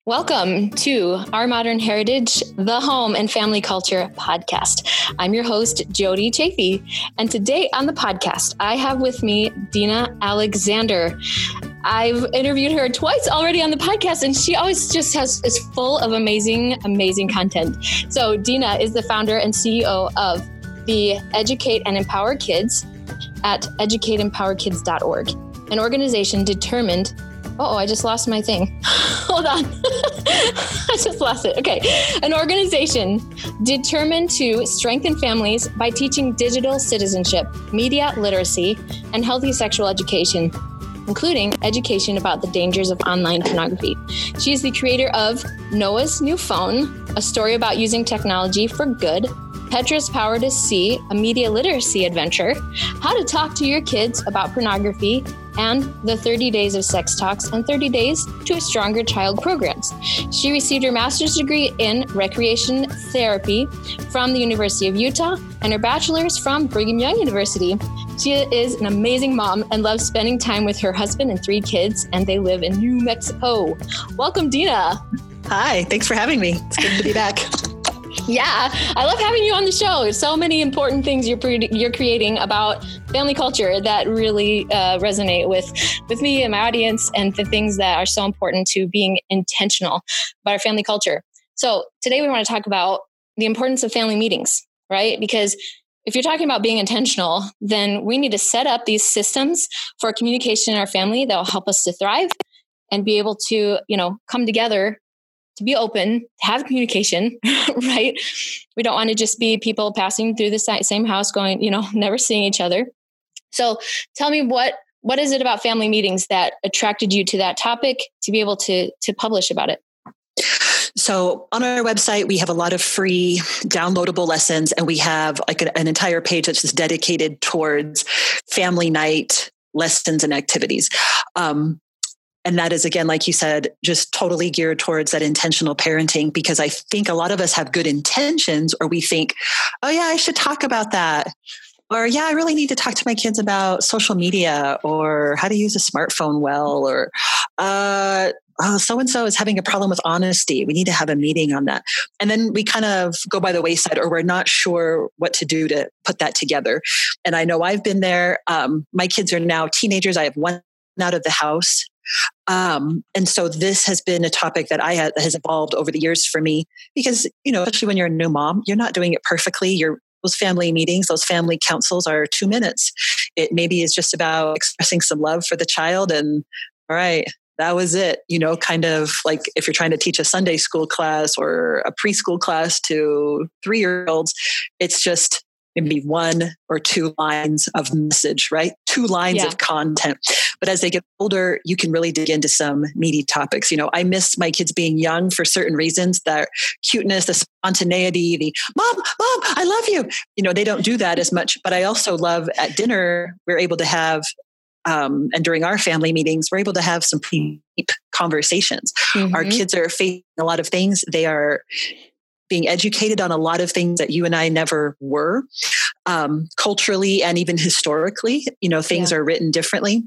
Welcome to Our Modern Heritage, the Home and Family Culture podcast. I'm your host, Jody Chafee, and today on the podcast, I have with me Dina Alexander. I've interviewed her twice already on the podcast, and she always just is full of amazing content. So Dina is the founder and CEO of the Educate and Empower Kids at educateempowerkids.org, an organization determined. I just lost my thing. Hold on. I just lost it. Okay. An organization determined to strengthen families by teaching digital citizenship, media literacy, and healthy sexual education, including education about the dangers of online pornography. She is the creator of Noah's New Phone, a story about using technology for good, Petra's Power to See, a media literacy adventure, how to talk to your kids about pornography, and the 30 Days of Sex Talks and 30 Days to a Stronger Child programs. She received her master's degree in recreation therapy from the University of Utah and her bachelor's from Brigham Young University. She is an amazing mom and loves spending time with her husband and 3 kids, and they live in New Mexico. Welcome, Dina. Hi, thanks for having me. It's good to be back. Yeah, I love having you on the show. So many important things you're creating about family culture that really resonate with me and my audience, and the things that are so important to being intentional about our family culture. So today we want to talk about the importance of family meetings, right? Because if you're talking about being intentional, then we need to set up these systems for communication in our family that will help us to thrive and be able to, come together, to be open, to have communication, right? We don't want to just be people passing through the same house going, never seeing each other. So tell me, what is it about family meetings that attracted you to that topic to be able to publish about it? So on our website, we have a lot of free downloadable lessons, and we have like an entire page that's just dedicated towards family night lessons and activities. And that is, again, like you said, just totally geared towards that intentional parenting, because I think a lot of us have good intentions, or we think, oh yeah, I should talk about that. Or yeah, I really need to talk to my kids about social media or how to use a smartphone well, or so-and-so is having a problem with honesty. We need to have a meeting on that. And then we kind of go by the wayside, or we're not sure what to do to put that together. And I know I've been there. My kids are now teenagers. I have one out of the house. And so this has been a topic that has evolved over the years for me, because, especially when you're a new mom, you're not doing it perfectly. Those family meetings, those family councils are 2 minutes. It maybe is just about expressing some love for the child, and all right, that was it. Kind of like if you're trying to teach a Sunday school class or a preschool class to 3-year-olds, it's just maybe 1 or 2 lines of message, right? 2 lines of content. But as they get older, you can really dig into some meaty topics. I miss my kids being young for certain reasons, that cuteness, the spontaneity, the mom, I love you. They don't do that as much. But I also love at dinner, we're able to have, and during our family meetings, we're able to have some deep conversations. Mm-hmm. Our kids are facing a lot of things. They are being educated on a lot of things that you and I never were, culturally and even historically. Things are written differently.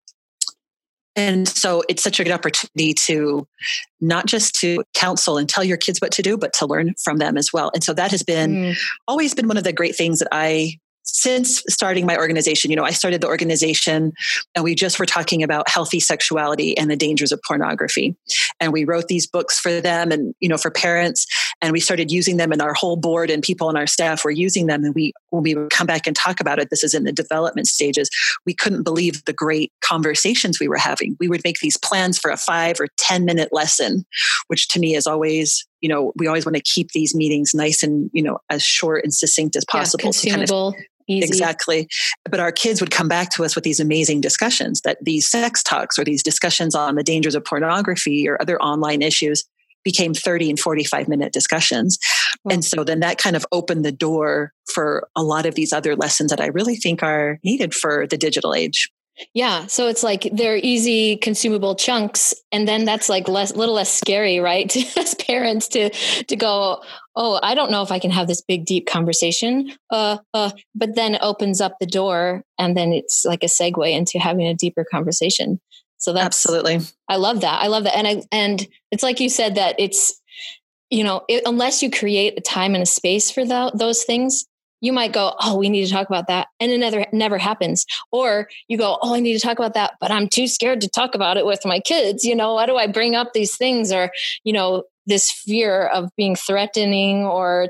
And so it's such a good opportunity to not just to counsel and tell your kids what to do, but to learn from them as well. And so that has been always been one of the great things that since starting my organization, I started the organization and we just were talking about healthy sexuality and the dangers of pornography. And we wrote these books for them and, for parents, and we started using them, and our whole board and people on our staff were using them. And when we would come back and talk about it, this is in the development stages, we couldn't believe the great conversations we were having. We would make these plans for a 5 or 10 minute lesson, which to me is always, we always want to keep these meetings nice and, as short and succinct as possible. Consumable. Easy. Exactly. But our kids would come back to us with these amazing discussions, that these sex talks or these discussions on the dangers of pornography or other online issues became 30 and 45-minute discussions. Wow. And so then that kind of opened the door for a lot of these other lessons that I really think are needed for the digital age. Yeah. So it's like they're easy, consumable chunks. And then that's like little less scary, right? As parents to go, oh, I don't know if I can have this big, deep conversation. But then it opens up the door, and then it's like a segue into having a deeper conversation. So that's absolutely. I love that. I love that. And it's like you said that it's, unless you create a time and a space for those things, you might go, oh, we need to talk about that. And it never happens. Or you go, oh, I need to talk about that, but I'm too scared to talk about it with my kids. Why do I bring up these things? Or, this fear of being threatened, or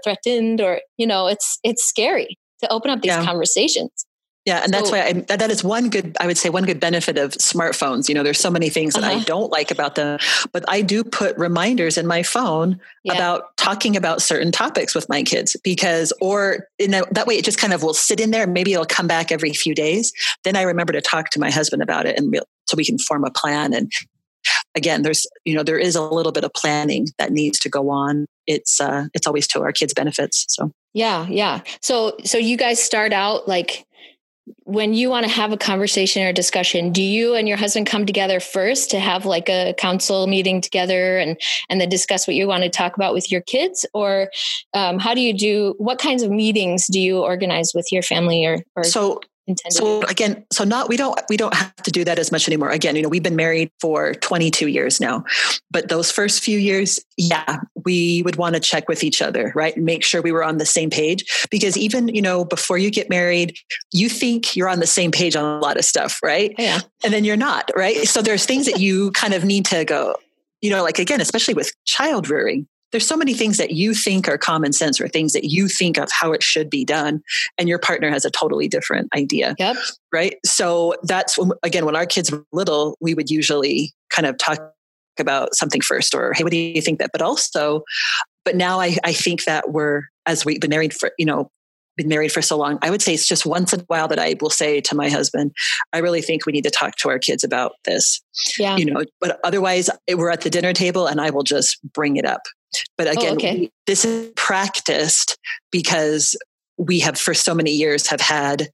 it's scary to open up these conversations. Yeah. And that's why that is one good benefit of smartphones. There's so many things that I don't like about them, but I do put reminders in my phone about talking about certain topics with my kids that way it just kind of will sit in there. Maybe it'll come back every few days. Then I remember to talk to my husband about it, and so we can form a plan. And again, there is a little bit of planning that needs to go on. It's always to our kids' benefits. So yeah. So you guys start out like, when you want to have a conversation or discussion, do you and your husband come together first to have like a council meeting together and then discuss what you want to talk about with your kids? Or what kinds of meetings do you organize with your family or intended? We don't have to do that as much anymore. Again, we've been married for 22 years now, but those first few years, we would want to check with each other, right? And make sure we were on the same page, because even, before you get married, you think you're on the same page on a lot of stuff, right? Yeah. And then you're not, right? So there's things that you kind of need to go, like, again, especially with child rearing, there's so many things that you think are common sense or things that you think of how it should be done. And your partner has a totally different idea. Yep. Right. So that's when our kids were little, we would usually kind of talk about something first, or, hey, what do you think that? But now I think that as we've been married for so long, I would say it's just once in a while that I will say to my husband, I really think we need to talk to our kids about this. Yeah. But otherwise we're at the dinner table and I will just bring it up. But again, this is practiced because we have for so many years have had,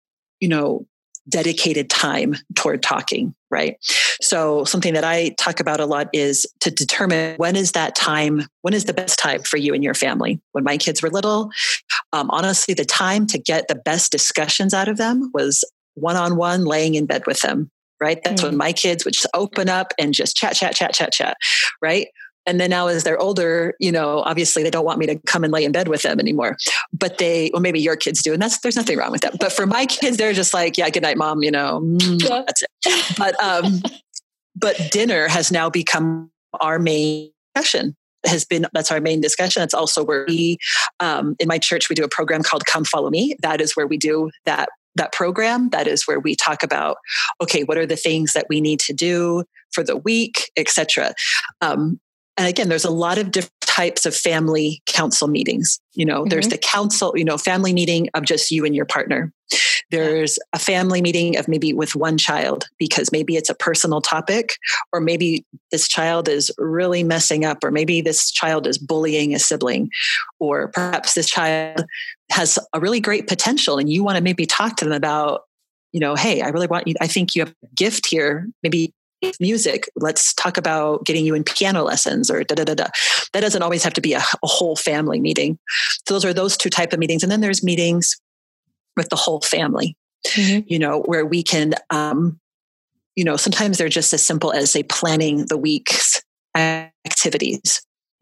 dedicated time toward talking, right? So something that I talk about a lot is to determine when is the best time for you and your family. When my kids were little, honestly, the time to get the best discussions out of them was one-on-one laying in bed with them, right? That's when my kids would just open up and just chat, right? And then now as they're older, obviously they don't want me to come and lay in bed with them anymore, but maybe your kids do. And there's nothing wrong with that. But for my kids, they're just like, yeah, good night, mom, that's it. But dinner has now become our main discussion. That's our main discussion. It's also where we, in my church, we do a program called Come Follow Me. That is where we do that program. That is where we talk about, okay, what are the things that we need to do for the week, et cetera. And again, there's a lot of different types of family council meetings. There's the council, family meeting of just you and your partner. There's a family meeting of maybe with one child, because maybe it's a personal topic, or maybe this child is really messing up, or maybe this child is bullying a sibling, or perhaps this child has a really great potential and you want to maybe talk to them about, hey, I think you have a gift here. Maybe music. Let's talk about getting you in piano lessons or That doesn't always have to be a whole family meeting. So those two type of meetings. And then there's meetings with the whole family, where we can, sometimes they're just as simple as planning the week's activities,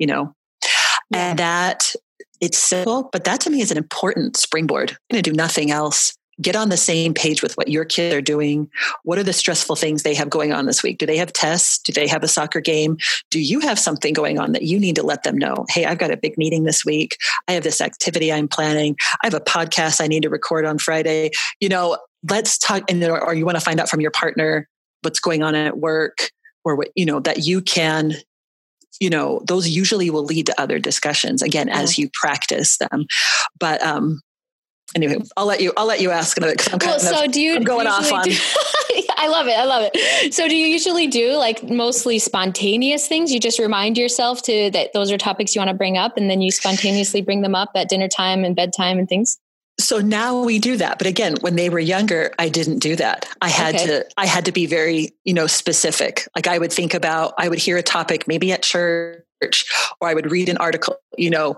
and that it's simple, but that to me is an important springboard. I'm going to do nothing else. Get on the same page with what your kids are doing. What are the stressful things they have going on this week? Do they have tests? Do they have a soccer game? Do you have something going on that you need to let them know? Hey, I've got a big meeting this week. I have this activity I'm planning. I have a podcast I need to record on Friday. Let's talk. Or you want to find out from your partner what's going on at work, or what, that you can, those usually will lead to other discussions again, as you practice them. But, anyway, I'll let you ask another. I'm going off on. I love it. So do you usually do like mostly spontaneous things? You just remind yourself that those are topics you want to bring up, and then you spontaneously bring them up at dinner time and bedtime and things? So now we do that. But again, when they were younger, I didn't do that. I had to be very, specific. Like I would hear a topic maybe at church, or I would read an article,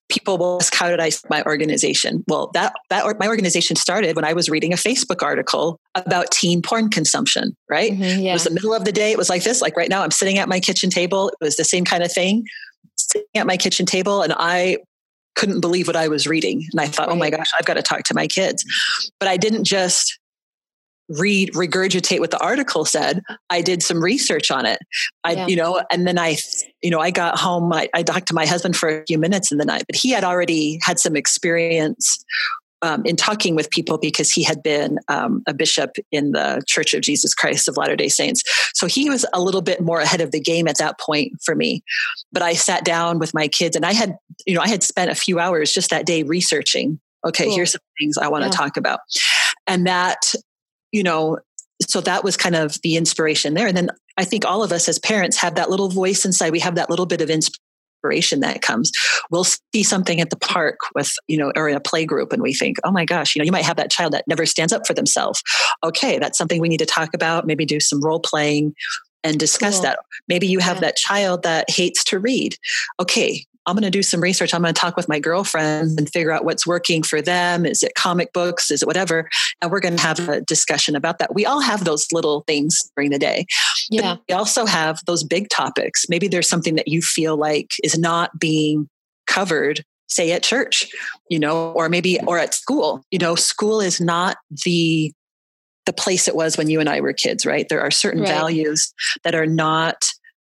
people will ask, how did I start my organization? Well, my organization started when I was reading a Facebook article about teen porn consumption, right? Mm-hmm, yeah. It was the middle of the day. It was like this, like right now I'm sitting at my kitchen table. It was the same kind of thing, sitting at my kitchen table, and I couldn't believe what I was reading. And I thought, oh my gosh, I've got to talk to my kids. But I didn't just regurgitate what the article said. I did some research on it. And then I got home. I talked to my husband for a few minutes in the night, but he had already had some experience in talking with people because he had been a bishop in the Church of Jesus Christ of Latter-day Saints. So he was a little bit more ahead of the game at that point for me. But I sat down with my kids, and I had spent a few hours just that day researching. Okay, cool. Here's some things I want to talk about. And that, so that was kind of the inspiration there. And then I think all of us as parents have that little voice inside. We have that little bit of inspiration that comes. We'll see something at the park with, or in a play group, and we think, oh my gosh, you might have that child that never stands up for themselves. Okay, that's something we need to talk about. Maybe do some role playing and discuss that. Maybe you have that child that hates to read. Okay, I'm going to do some research. I'm going to talk with my girlfriends and figure out what's working for them. Is it comic books? Is it whatever? And we're going to have a discussion about that. We all have those little things during the day. Yeah. But we also have those big topics. Maybe there's something that you feel like is not being covered, say at church, or at school. School is not the place it was when you and I were kids, right? There are certain values that are not,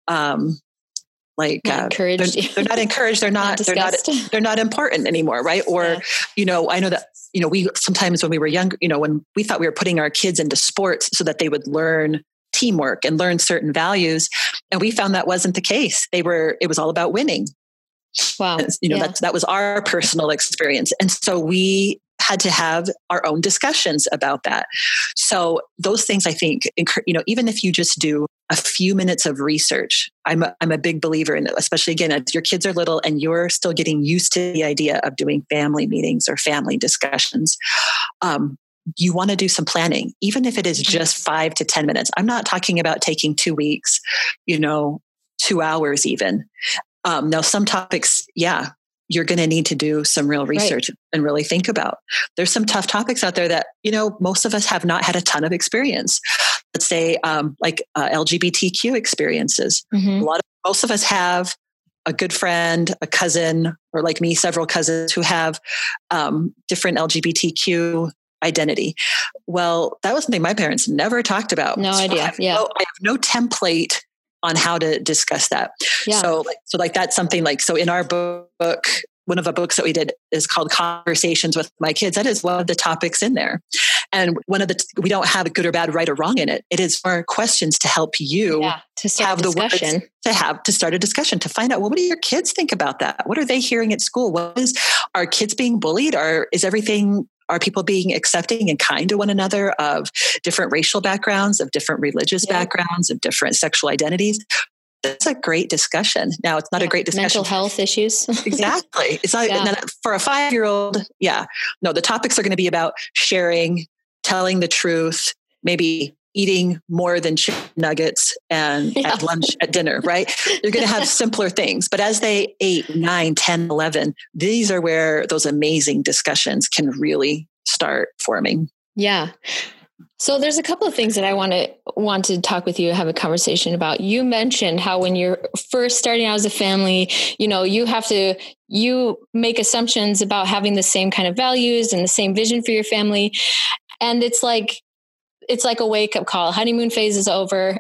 encouraged. They're not encouraged. They're not important anymore. Right. Or, I know that, we sometimes when we were younger, when we thought we were putting our kids into sports so that they would learn teamwork and learn certain values. And we found that wasn't the case. It was all about winning. Wow. That was our personal experience. And so we had to have our own discussions about that. So those things, I think, even if you just do a few minutes of research, I'm a big believer in it, especially again, as your kids are little and you're still getting used to the idea of doing family meetings or family discussions. You want to do some planning, even if it is just 5 to 10 minutes. I'm not talking about taking 2 weeks, 2 hours even. Now, some topics, you're going to need to do some real research and really think about. There's some tough topics out there that, most of us have not had a ton of experience. Let's say LGBTQ experiences. Mm-hmm. Most of us have a good friend, a cousin, or like me, several cousins who have different LGBTQ identity. Well, that was something my parents never talked about. No idea. I have no template on how to discuss that. Yeah. So that's something so in our book, one of the books that we did is called Conversations with My Kids. That is one of the topics in there. And we don't have a good or bad, right or wrong in it. It is more questions to help you to start have a discussion. To start a discussion, to find out, well, what do your kids think about that? What are they hearing at school? Are kids being bullied? Are people being accepting and kind to one another of different racial backgrounds, of different religious backgrounds, of different sexual identities? That's a great discussion. Now, it's not a great discussion. Mental health issues. Exactly. It's not for a 5-year-old. Yeah. No, the topics are going to be about sharing, telling the truth, maybe eating more than chicken nuggets and at lunch, at dinner, right? You're going to have simpler things. But as they 8, 9, 10, 11, these are where those amazing discussions can really start forming. Yeah. So there's a couple of things that I want to talk with you, have a conversation about. You mentioned how when you're first starting out as a family, you make assumptions about having the same kind of values and the same vision for your family. And it's like a wake-up call. Honeymoon phase is over.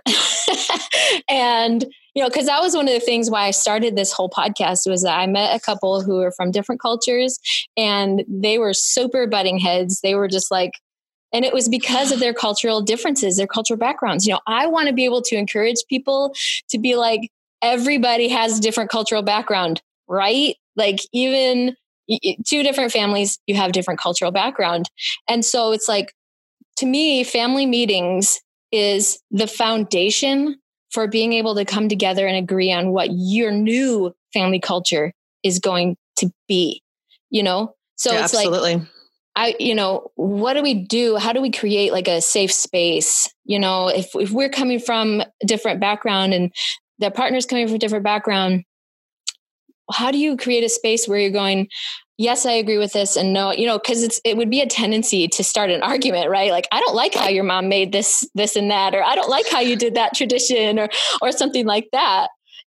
And, because that was one of the things why I started this whole podcast was that I met a couple who were from different cultures and they were super butting heads. They were just and it was because of their cultural differences, their cultural backgrounds. I want to be able to encourage people to be like, everybody has a different cultural background, right? Even 2 different families, you have different cultural background. And so it's to me, family meetings is the foundation for being able to come together and agree on what your new family culture is going to be, So it's absolutely. What do we do? How do we create a safe space? If we're coming from a different background and the partner's coming from a different background, how do you create a space where you're going, yes, I agree with this, and no, because it would be a tendency to start an argument, right? Like, I don't like how your mom made this and that, or I don't like how you did that tradition, or something like that.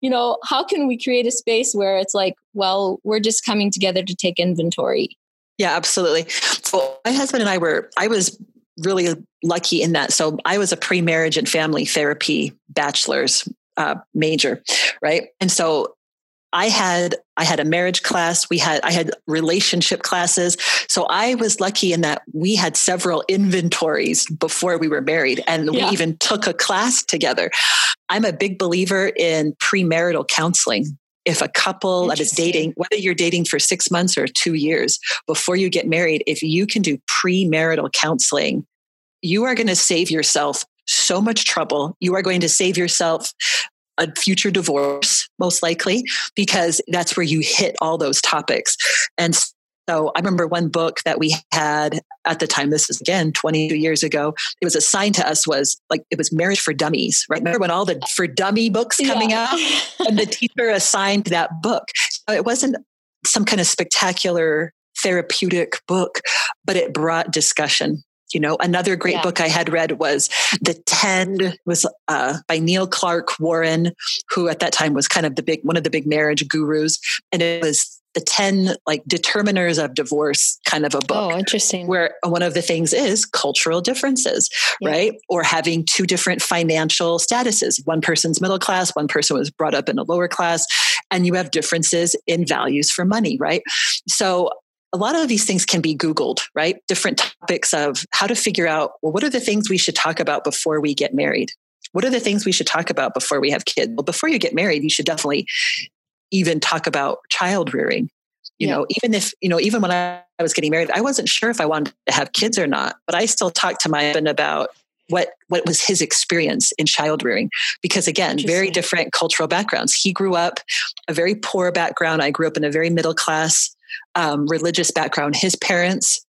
How can we create a space where it's like, well, we're just coming together to take inventory? Yeah, absolutely. So my husband and I was really lucky in that. So I was a pre-marriage and family therapy bachelor's major, right? And so I had a marriage class. I had relationship classes. So I was lucky in that we had several inventories before we were married, and we even took a class together. I'm a big believer in premarital counseling. If a couple that is dating, whether you're dating for 6 months or 2 years before you get married, if you can do premarital counseling, you are going to save yourself so much trouble. You are going to save yourself a future divorce, most likely, because that's where you hit all those topics. And so I remember one book that we had at the time, this is again 22 years ago, it was assigned to us it was Marriage for Dummies, right? Remember when all the For Dummy books coming out, and the teacher assigned that book. So it wasn't some kind of spectacular therapeutic book, but it brought discussion. Another great book I had read was The 10, was by Neil Clark Warren, who at that time was kind of one of the big marriage gurus. And it was The 10 determiners of divorce kind of a book. Oh, interesting. Where one of the things is cultural differences, right? Or having two different financial statuses. One person's middle class, one person was brought up in a lower class, and you have differences in values for money, right? So a lot of these things can be Googled, right? Different topics of how to figure out, well, what are the things we should talk about before we get married? What are the things we should talk about before we have kids? Well, before you get married, you should definitely even talk about child rearing. Even when I was getting married, I wasn't sure if I wanted to have kids or not, but I still talked to my husband about what was his experience in child rearing. Because again, very different cultural backgrounds. He grew up a very poor background. I grew up in a very middle class religious background. His parents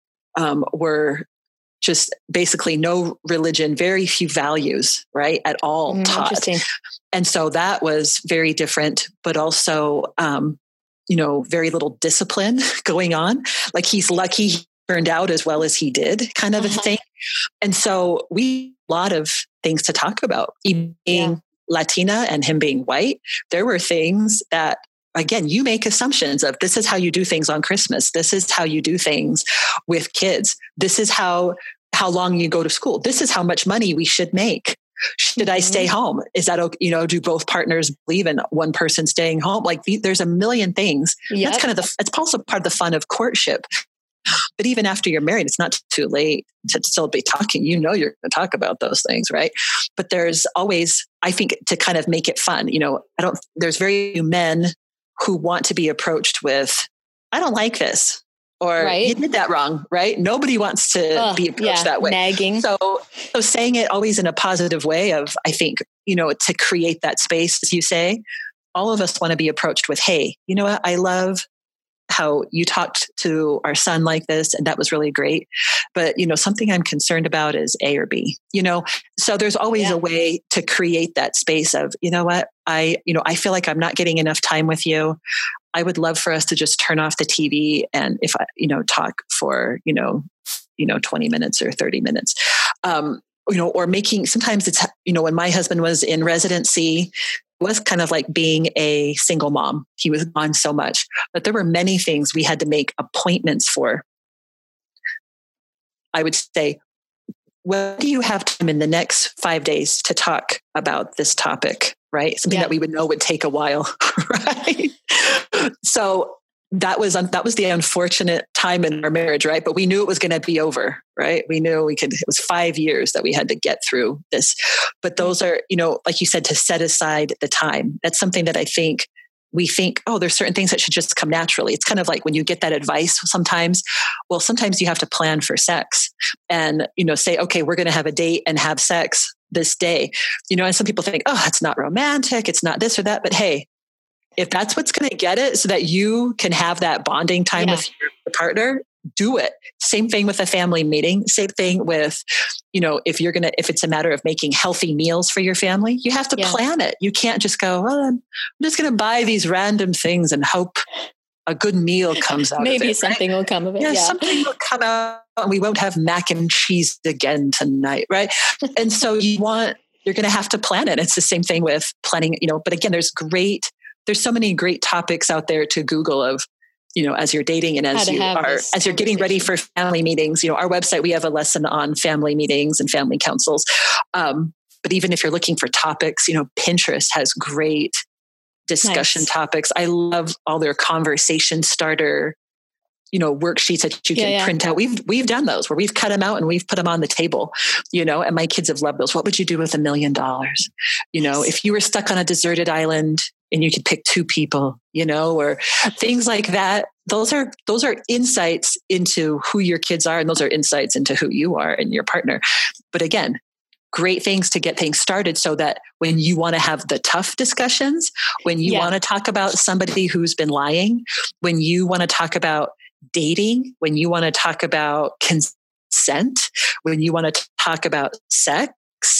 were just basically no religion, very few values, right, at all taught. And so that was very different, but also, very little discipline going on. Like, he's lucky he turned out as well as he did, kind of a thing. And so we a lot of things to talk about. He being Latina and him being white, there were things that, again, you make assumptions of, this is how you do things on Christmas. This is how you do things with kids. This is how long you go to school. This is how much money we should make. Should I stay home? Is that okay? Do both partners believe in one person staying home? There's a million things. Yep. That's kind of it's also part of the fun of courtship. But even after you're married, it's not too late to still be talking. You're going to talk about those things, right? But there's always, I think, to kind of make it fun. There's very few men who want to be approached with, I don't like this, or you did that wrong, right? Nobody wants to be approached that way. Nagging. So saying it always in a positive way of, I think, to create that space, as you say, all of us want to be approached with, hey, you know what? I love how you talked to our son like this, and that was really great. But, something I'm concerned about is A or B, so there's always a way to create that space of, you know what, I feel like I'm not getting enough time with you. I would love for us to just turn off the TV and if I, talk for, 20 minutes or 30 minutes, or making, sometimes it's, when my husband was in residency, was kind of like being a single mom. He was gone so much, but there were many things we had to make appointments for. I would say, when do you have time in the next 5 days to talk about this topic? Right? Something that we would know would take a while. Right? So that was the unfortunate time in our marriage, right? But we knew it was going to be over, right? We knew it was 5 years that we had to get through this. But those are, like you said, to set aside the time. That's something that I think we think, oh, there's certain things that should just come naturally. It's kind of like when you get that advice sometimes, well, sometimes you have to plan for sex and, say, okay, we're going to have a date and have sex this day, and some people think, oh, that's not romantic. It's not this or that, but hey, if that's what's going to get it so that you can have that bonding time with your partner, do it. Same thing with a family meeting. Same thing with, if it's a matter of making healthy meals for your family, you have to plan it. You can't just go, well, I'm just going to buy these random things and hope a good meal comes out Maybe of it. Something will come of it. Yeah, something will come out and we won't have mac and cheese again tonight, right? And so you're going to have to plan it. It's the same thing with planning, but again, there's so many great topics out there to Google of, as you're dating and as you're getting ready for family meetings. Our website, we have a lesson on family meetings and family councils. But even if you're looking for topics, Pinterest has great discussion topics. I love all their conversation starter, worksheets that you can print out. We've done those where we've cut them out and we've put them on the table, and my kids have loved those. What would you do with $1 million? If you were stuck on a deserted island and you could pick 2 people, or things like that. Those are insights into who your kids are. And those are insights into who you are and your partner. But again, great things to get things started so that when you want to have the tough discussions, when you want to talk about somebody who's been lying, when you want to talk about dating, when you want to talk about consent, when you want to talk about sex,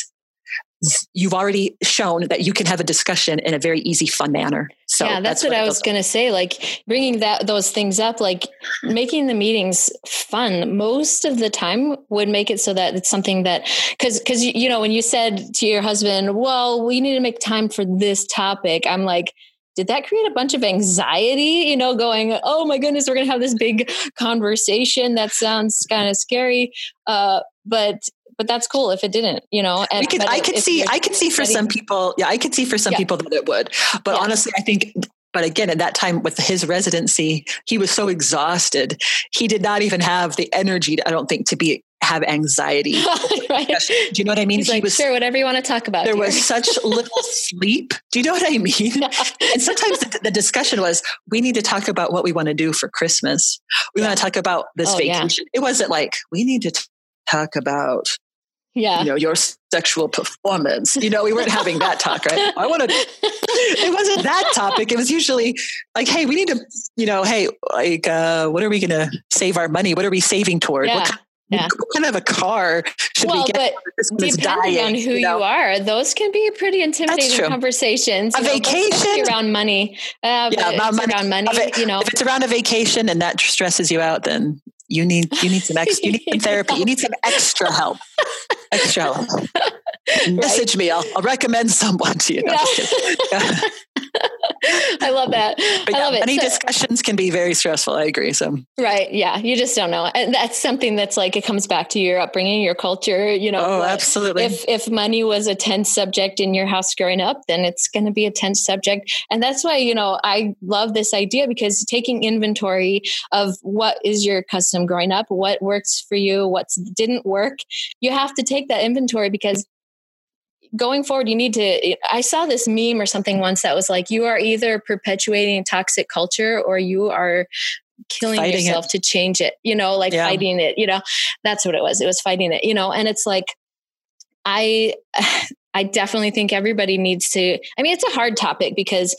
you've already shown that you can have a discussion in a very easy, fun manner. So that's what I was going to say. Like bringing those things up, like making the meetings fun most of the time would make it so that it's something that, cause when you said to your husband, well, we need to make time for this topic. I'm like, did that create a bunch of anxiety, going, oh my goodness, we're going to have this big conversation. That sounds kind of scary. But that's cool if it didn't, I could see for some people that it would, but honestly, I think, but again, at that time with his residency, he was so exhausted. He did not even have the energy, I don't think, have anxiety. Right. Do you know what I mean? He's like, sure, whatever you want to talk about. There was such little sleep. Do you know what I mean? Yeah. And sometimes the discussion was, we need to talk about what we want to do for Christmas. We want to talk about this vacation. It wasn't like, we need to talk about your sexual performance. We weren't having that talk, right? It wasn't that topic. It was usually like, hey, we need to, what are we going to save our money? What are we saving toward? What kind of a car should we get? But depending on who you are, those can be pretty intimidating conversations. A vacation around money. Around money. If it's around a vacation and that stresses you out, then you need some you need some therapy. You need some extra help. Message me. I'll recommend someone to you. I love that. But I love it. Money discussions can be very stressful. I agree. So right. Yeah. You just don't know. And that's something that's like, it comes back to your upbringing, your culture, Oh, absolutely. If money was a tense subject in your house growing up, then it's going to be a tense subject. And that's why, I love this idea, because taking inventory of what is your custom growing up, what works for you, what didn't work, you have to take that inventory, because going forward, I saw this meme or something once that was like, you are either perpetuating toxic culture or you are killing yourself to change it, fighting it, that's what it was. It was fighting it, and it's like, I definitely think everybody needs to, it's a hard topic because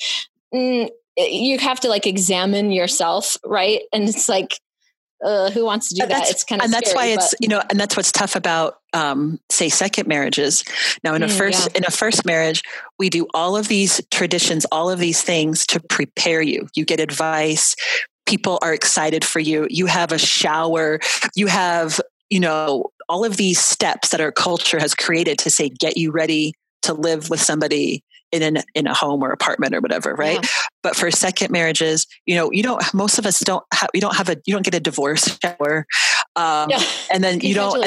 you have to examine yourself. Right. And it's like, who wants to do that? It's kind of and that's scary, why it's and that's what's tough about say second marriages. Now in a first marriage, we do all of these traditions, all of these things to prepare you. You get advice. People are excited for you. You have a shower. You have all of these steps that our culture has created to say get you ready to live with somebody in a home or apartment or whatever, right? Yeah. But for second marriages, most of us don't get a divorce shower. And then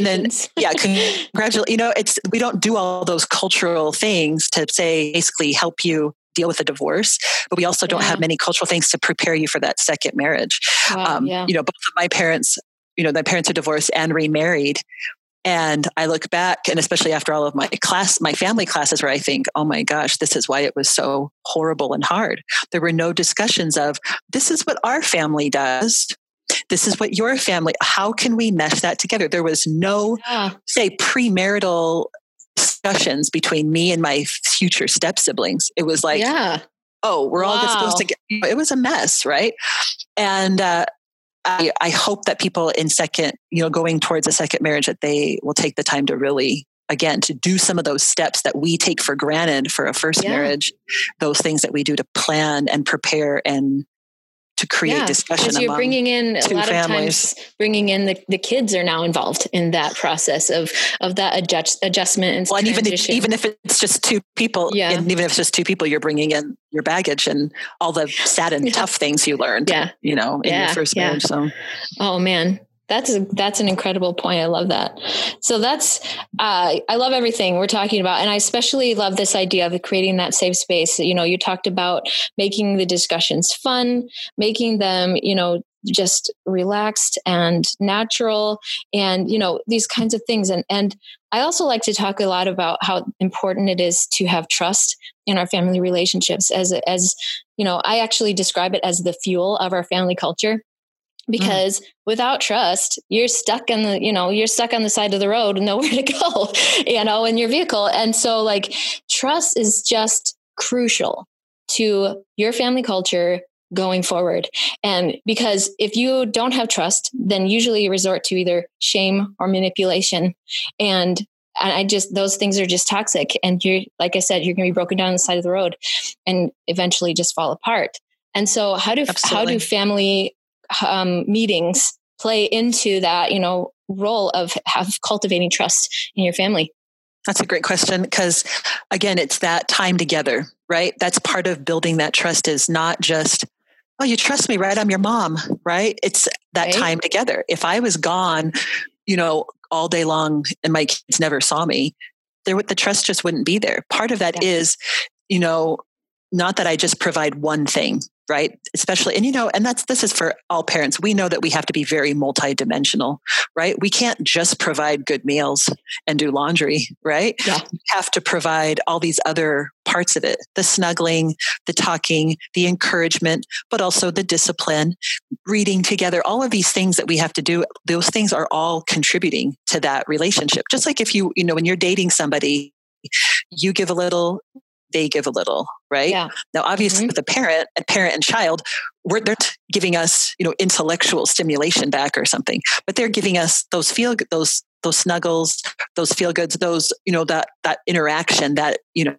congratulations. We don't do all those cultural things to say, basically help you deal with a divorce, but we also don't have many cultural things to prepare you for that second marriage. Wow, both of my parents, their parents are divorced and remarried. And I look back, and especially after all of my family classes, where I think, oh my gosh, this is why it was so horrible and hard. There were no discussions of, this is what our family does. This is what your family, how can we mesh that together? There was no, say, premarital discussions between me and my future step siblings. It was like, we're all just supposed to get, it was a mess, right? And I hope that people in going towards a second marriage, that they will take the time to really, again, to do some of those steps that we take for granted for a first marriage, those things that we do to plan and prepare and to create discussion because you're bringing in a lot families. of times bringing in the kids are now involved in that process of that adjustment and transition. And even if it's just two people, and even if it's just two people, you're bringing in your baggage and all the sad and tough things you learned, in your first marriage. So, oh man. That's an incredible point. I love that. So I love everything we're talking about. And I especially love this idea of creating that safe space. You talked about making the discussions fun, making them, just relaxed and natural and, these kinds of things. And I also like to talk a lot about how important it is to have trust in our family relationships as I actually describe it as the fuel of our family culture. Because without trust, you're stuck on the side of the road, nowhere to go, in your vehicle. And so trust is just crucial to your family culture going forward. And because if you don't have trust, then usually you resort to either shame or manipulation. And those things are just toxic. And like I said, you're going to be broken down on the side of the road and eventually just fall apart. And so how do family meetings play into that, role of cultivating trust in your family? That's a great question. Because again, it's that time together, right? That's part of building that trust is not just, oh, you trust me, right? I'm your mom, right? It's that time together. If I was gone, all day long and my kids never saw me, the trust just wouldn't be there. Part of that is, not that I just provide one thing, right? Especially, and this is for all parents. We know that we have to be very multidimensional, right? We can't just provide good meals and do laundry, right? Yeah. We have to provide all these other parts of it, the snuggling, the talking, the encouragement, but also the discipline, reading together, all of these things that we have to do. Those things are all contributing to that relationship. Just like if when you're dating somebody, you give a little, they give a little, right? Yeah. Now, obviously, with a parent and child, they're giving us, intellectual stimulation back or something, but they're giving us those snuggles, those feel goods, those, that interaction that,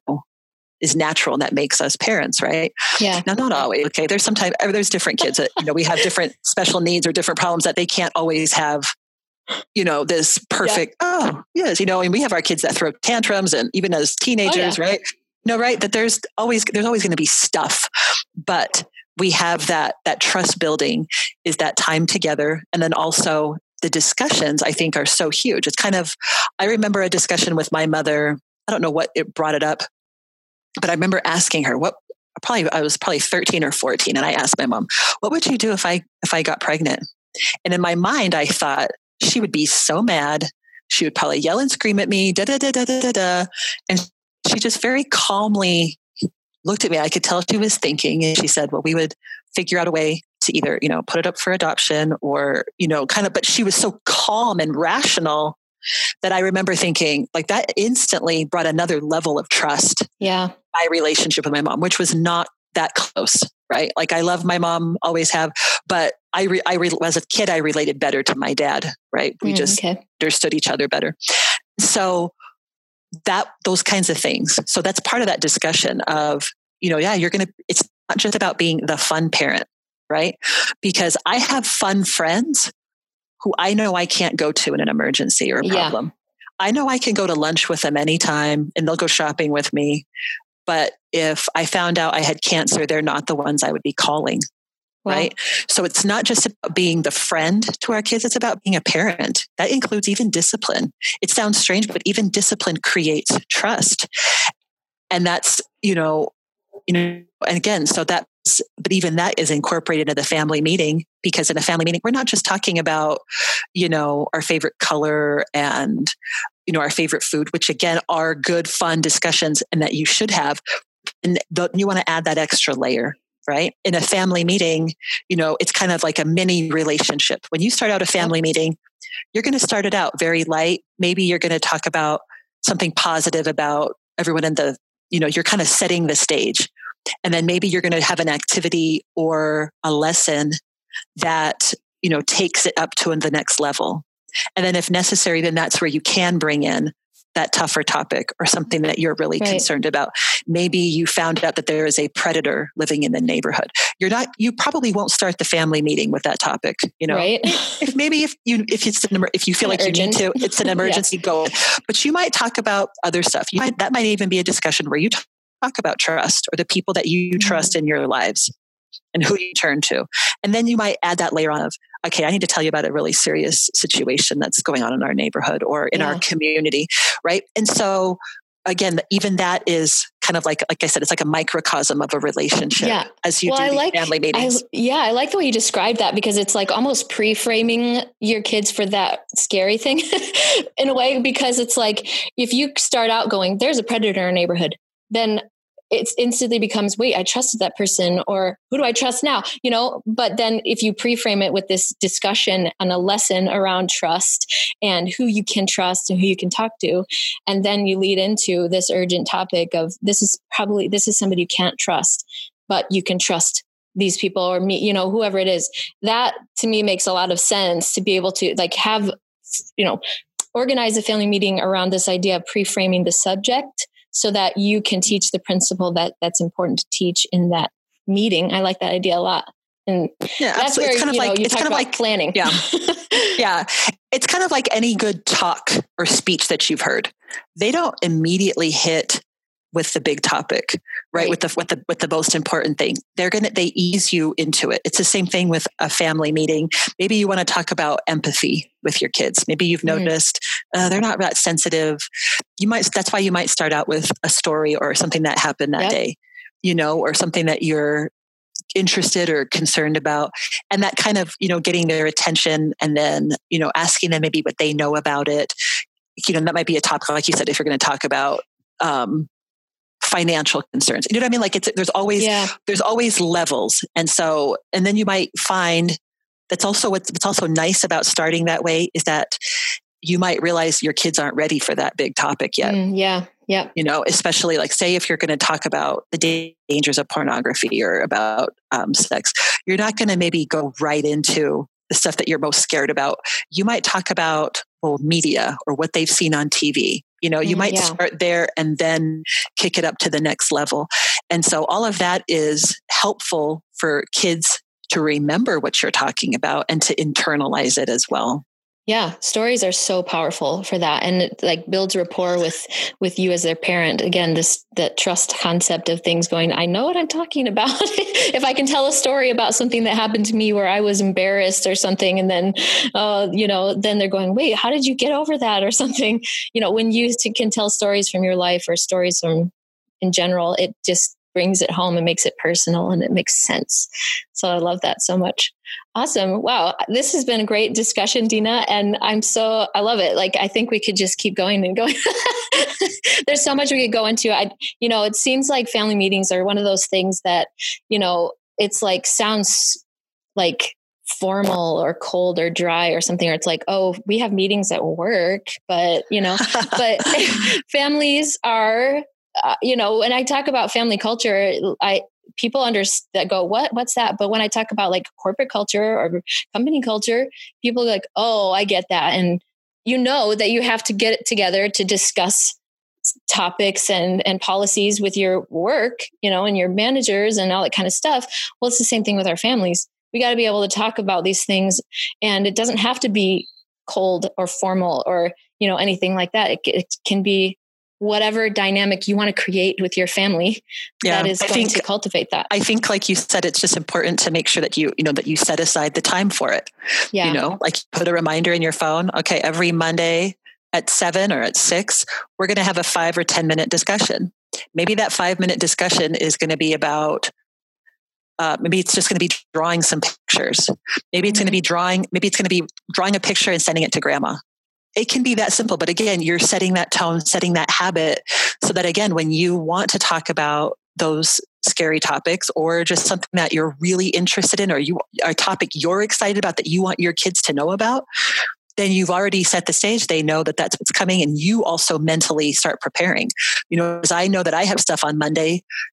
is natural and that makes us parents, right? Yeah. Now, not always. Okay. There's different kids that, we have different special needs or different problems that they can't always have, this perfect, and we have our kids that throw tantrums and even as teenagers, right? Right. That there's always going to be stuff, but we have that trust building is that time together. And then also the discussions I think are so huge. It's I remember a discussion with my mother. I don't know what it brought it up, but I remember asking her I was probably 13 or 14. And I asked my mom, what would you do if I got pregnant? And in my mind, I thought she would be so mad. She would probably yell and scream at me, da, da, da, da, da, da, da. And she just very calmly looked at me. I could tell she was thinking, and she said, well, we would figure out a way to either, put it up for adoption or, but she was so calm and rational that I remember thinking that instantly brought another level of trust. Yeah. My relationship with my mom, which was not that close, right? I love my mom, always have, but as a kid, I related better to my dad, right? We just understood each other better. So those kinds of things. So that's part of that discussion of, it's not just about being the fun parent, right? Because I have fun friends who I know I can't go to in an emergency or a problem. I know I can go to lunch with them anytime and they'll go shopping with me. But if I found out I had cancer, they're not the ones I would be calling. Wow. Right. So it's not just about being the friend to our kids. It's about being a parent. That includes even discipline. It sounds strange, but even discipline creates trust. And that's, and again, but even that is incorporated into the family meeting, because in a family meeting, we're not just talking about, our favorite color and, our favorite food, which again are good, fun discussions and that you should have. And you want to add that extra layer. Right? In a family meeting, it's kind of like a mini relationship. When you start out a family meeting, you're going to start it out very light. Maybe you're going to talk about something positive about everyone in the, you're kind of setting the stage. And then maybe you're going to have an activity or a lesson that takes it up to the next level. And then if necessary, then that's where you can bring in that tougher topic or something that you're really concerned about. Maybe you found out that there is a predator living in the neighborhood. You probably won't start the family meeting with that topic, Right. if you feel like urgent. You need to, it's an emergency, go. But you might talk about other stuff. That might even be a discussion where you talk about trust or the people that you trust in your lives and who you turn to. And then you might add that layer on of, okay, I need to tell you about a really serious situation that's going on in our neighborhood or in our community, right? And so again, even that is kind of like I said, it's like a microcosm of a relationship as you do these family meetings. I like the way you described that, because it's like almost pre-framing your kids for that scary thing in a way, because it's like, if you start out going, there's a predator in our neighborhood, then it instantly becomes, wait, I trusted that person, or who do I trust now? But then if you pre-frame it with this discussion and a lesson around trust and who you can trust and who you can talk to, and then you lead into this urgent topic of this is somebody you can't trust, but you can trust these people or me, whoever it is, that to me makes a lot of sense to be able to have, organize a family meeting around this idea of pre-framing the subject, so that you can teach the principle that's important to teach in that meeting. I like that idea a lot. And that's where you talk about planning. Yeah. Yeah. It's kind of like any good talk or speech that you've heard. They don't immediately hit with the big topic, right? With the most important thing. They ease you into it. It's the same thing with a family meeting. Maybe you want to talk about empathy with your kids. Maybe you've noticed they're not that sensitive. That's why you might start out with a story or something that happened that day, or something that you're interested or concerned about, and that kind of, getting their attention, and then, asking them maybe what they know about it. That might be a topic, like you said, if you're going to talk about, financial concerns. You know what I mean? Like there's always levels. And then you might find what's also nice about starting that way is that you might realize your kids aren't ready for that big topic yet. Yeah. Especially like, say, if you're going to talk about the dangers of pornography or about sex, you're not going to maybe go right into the stuff that you're most scared about. You might talk about media or what they've seen on TV. You might start there and then kick it up to the next level. And so all of that is helpful for kids to remember what you're talking about and to internalize it as well. Yeah. Stories are so powerful for that. And it builds rapport with you as their parent. Again, that trust concept of things going, I know what I'm talking about. If I can tell a story about something that happened to me where I was embarrassed or something, and then, then they're going, wait, how did you get over that or something? When you can tell stories from your life or stories from in general, it just brings it home and makes it personal and it makes sense. So I love that so much. Awesome. Wow. This has been a great discussion, Dina. And I love it. I think we could just keep going and going. There's so much we could go into. It seems like family meetings are one of those things that, it's sounds like formal or cold or dry or something, or it's like, oh, we have meetings at work, but families are, when I talk about family culture, people understand, go, what's that? But when I talk about corporate culture or company culture, people are like, oh, I get that. And that you have to get it together to discuss topics and policies with your work, and your managers and all that kind of stuff. Well, it's the same thing with our families. We got to be able to talk about these things, and it doesn't have to be cold or formal or, anything like that. It can be whatever dynamic you want to create with your family that is going to cultivate that. I think, like you said, it's just important to make sure that you set aside the time for it. Yeah. Put a reminder in your phone. Okay. Every Monday at 7 or at 6, we're going to have a 5 or 10 minute discussion. Maybe that 5-minute discussion is going to be about, maybe it's just going to be drawing some pictures. Maybe it's going to be drawing a picture and sending it to grandma. It can be that simple, but again, you're setting that tone, setting that habit, so that again, when you want to talk about those scary topics or just something that you're really interested in, or a topic you're excited about that you want your kids to know about, then you've already set the stage. They know that that's what's coming, and you also mentally start preparing. As I know that I have stuff on Monday,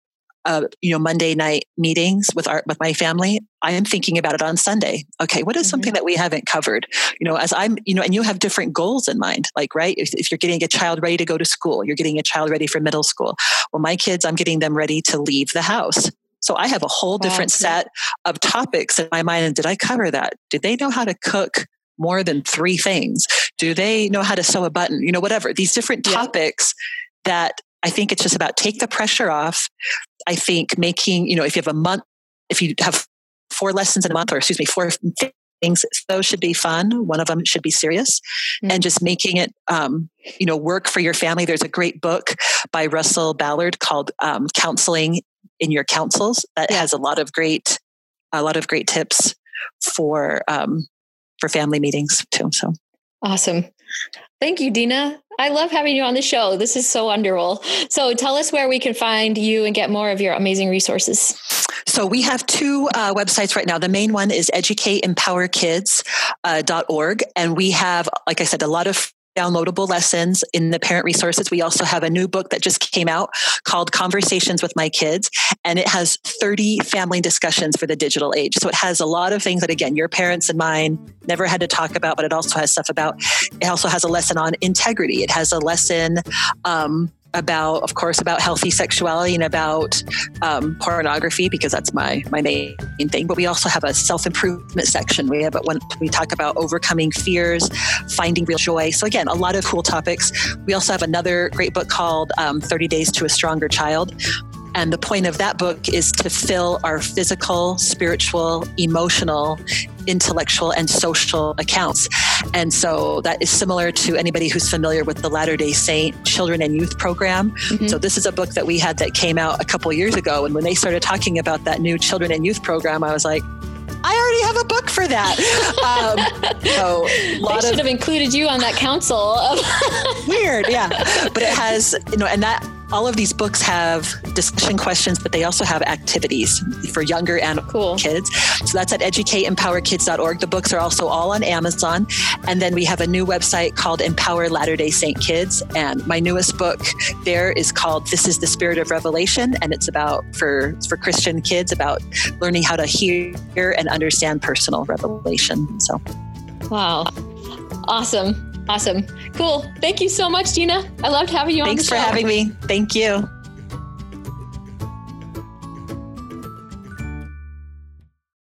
Monday night meetings with my family, I am thinking about it on Sunday. Okay, what is something that we haven't covered? As I'm, and you have different goals in mind. Like, right, if you're getting a child ready to go to school, you're getting a child ready for middle school. Well, my kids, I'm getting them ready to leave the house. So I have a whole different set of topics in my mind. And did I cover that? Did they know how to cook more than 3 things? Do they know how to sew a button? Whatever. These different topics that I think it's just about take the pressure off. I think making, if you have a month, if you have 4 lessons in a month, 4 things, those should be fun. One of them should be serious, and just making it, work for your family. There's a great book by Russell Ballard called Counseling in Your Counsels that has a lot of great tips for family meetings too. So awesome. Thank you, Dina. I love having you on the show. This is so wonderful. So tell us where we can find you and get more of your amazing resources. So we have 2 websites right now. The main one is educateempowerkids.org. And we have, like I said, a lot of downloadable lessons in the parent resources. We also have a new book that just came out called Conversations with My Kids, and it has 30 family discussions for the digital age. So it has a lot of things that, again, your parents and mine never had to talk about, but it also has stuff about, it also has a lesson on integrity. It has a lesson about healthy sexuality and about pornography, because that's my main thing. But we also have a self-improvement section. We talk about overcoming fears, finding real joy. So again, a lot of cool topics. We also have another great book called 30 Days to a Stronger Child. And the point of that book is to fill our physical, spiritual, emotional, intellectual, and social accounts. And so that is similar to anybody who's familiar with the Latter-day Saint Children and Youth Program. Mm-hmm. So this is a book that we had that came out a couple years ago. And when they started talking about that new Children and Youth Program, I was like, I already have a book for that. They should have included you on that council. Weird, yeah. But it has, and that all of these books have discussion questions, but they also have activities for younger and kids. So that's at educateempowerkids.org. The books are also all on Amazon. And then we have a new website called Empower Latter-day Saint Kids. And my newest book there is called This is the Spirit of Revelation. And it's about, for Christian kids, about learning how to hear and understand personal revelation. So. Wow. Awesome. Cool. Thank you so much, Dina. I loved having you on the show. Thanks for having me. Thank you.